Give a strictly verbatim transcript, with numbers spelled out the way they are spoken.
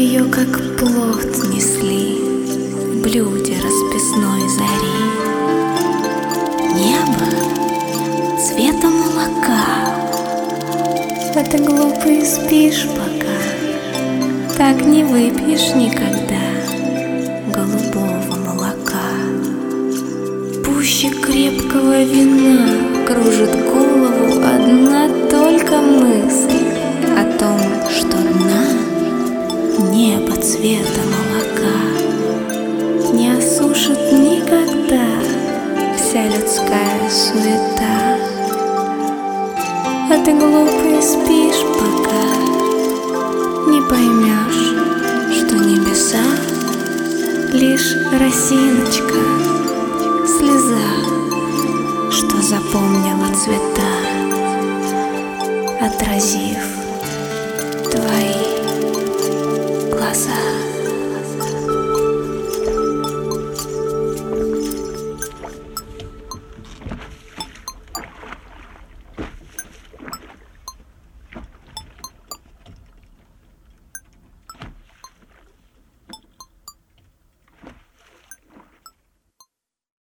ее как плод несли в блюде расписной зари. Небо цвета молока, а ты глупый спишь пока, так не выпьешь никогда голубого молока. Пуще крепкого вина кружит голову одна только мысль о том, что дна небо цвета молока не осушит никогда вся людская суета. А ты, глупый, спишь пока, не поймешь, что небеса лишь росиночка, слеза, что запомнила цвета, отразив